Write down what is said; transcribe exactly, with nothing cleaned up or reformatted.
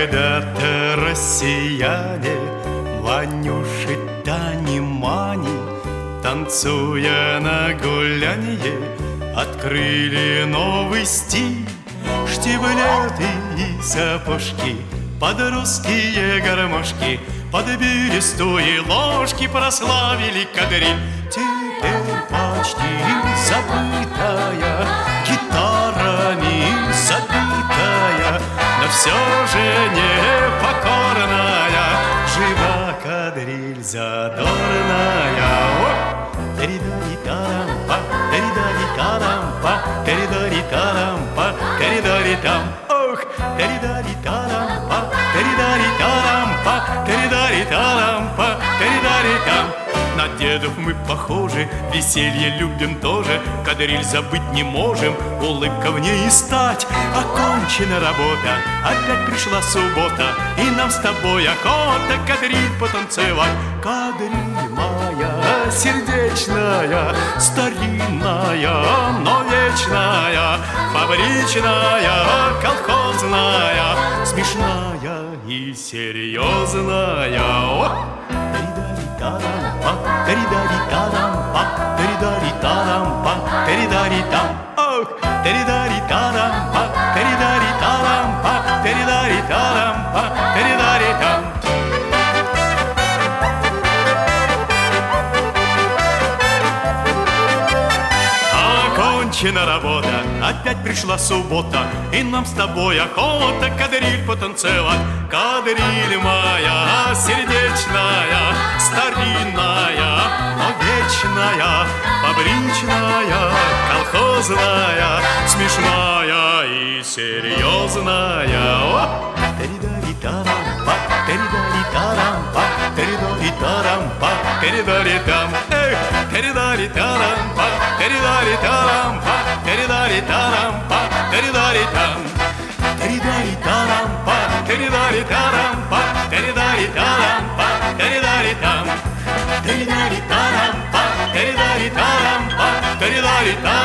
Когда-то россияне, Ванюши, Тани, Мани, танцуя на гулянье, открыли новый стиль. Штиблеты и сапожки под русские гармошки, под берестовые ложки прославили кадриль. Теперь почти забытая, гитарами забитая, но все же непокорная, жива кадриль задорная. Теридари-тарампа, теридари-тарампа, теридари-тарампа, теридари-там. Ох, теридари-тарампа, теридари-тарампа, теридари-тарампа, теридари-там. На дедов мы похожи, веселье любим тоже, кадриль забыть не можем, улыбка в ней и стать. Окончена работа, опять пришла суббота, и нам с тобой охота кадриль потанцевать. Кадриль моя сердечная, старинная, но вечная, фабричная, колхозная, смешная и серьезная. О! Теридари-тарампа, теридари-тарампа, теридари-тарампа, теридари-там. Ох, теридари-тарампа, теридари-тарампа, теридари-тарампа, теридари-там. Окончена работа, опять пришла суббота, и нам с тобой охота кадриль потанцевать. Кадриль моя сердечная, старинная, но вечная, фабричная, колхозная, смешная и серьезная. О! Теридари-тарампа, теридари-тарампа, теридари-тарампа, теридари-там. Эх, теридари-тарампа, теридари-тарампа, теридари-тарампа, теридари-там. Теридари-тарампа, теридари-тарампа, теридари-тарампа, теридари-там. Теридари-тарампа, теридари-тарампа, теридари-там.